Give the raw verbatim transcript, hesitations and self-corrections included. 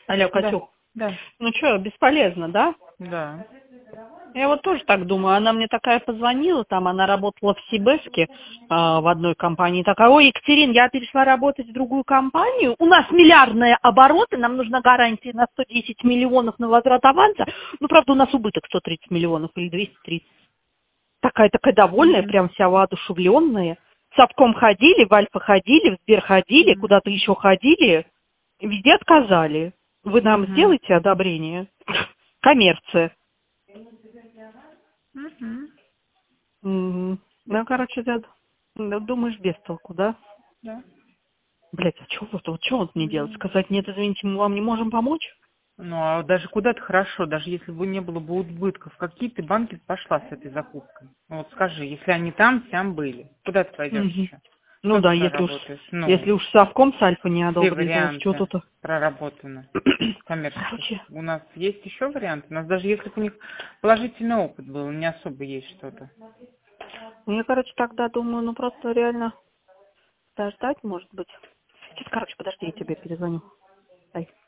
Алло, Да, Катюх. да, Ну что, бесполезно, да? да. Я вот тоже так думаю. Она мне такая позвонила, там она работала в Сибэске а, в одной компании. Такая: ой, Екатерин, я перешла работать в другую компанию. У нас миллиардные обороты, нам нужна гарантия на сто десять миллионов на возврат аванса. Ну, правда, у нас убыток сто тридцать миллионов или двести тридцать. Такая, такая довольная, Мгм. прям вся воодушевленная. В Совком ходили, в Альфа ходили, в Сбер ходили, Мгм. куда-то еще ходили. Везде отказали. Вы нам Мгм. сделаете одобрение? Коммерция. Мгм. Мгм. Ну, короче, да, ну, думаешь, без толку, да? Да. Блять, а что вот, вот что вот мне делать? Сказать: нет, извините, мы вам не можем помочь? Ну, а даже куда-то хорошо, даже если бы не было бы убытков, какие ты банки пошла с этой закупкой? Ну, вот скажи, если они там, там были, куда ты пойдешь Мгм. еще? Ну Что ты да, если уж, проработаешь? Ну, если уж совком с Альфа не все одобрили, то уж что варианты тут? проработаны коммерческих. Короче, У нас есть еще варианты? У нас даже если бы у них положительный опыт был, не особо есть что-то. я, короче, тогда думаю, ну просто реально подождать, может быть. Сейчас, короче, подожди, я тебе перезвоню. Дай.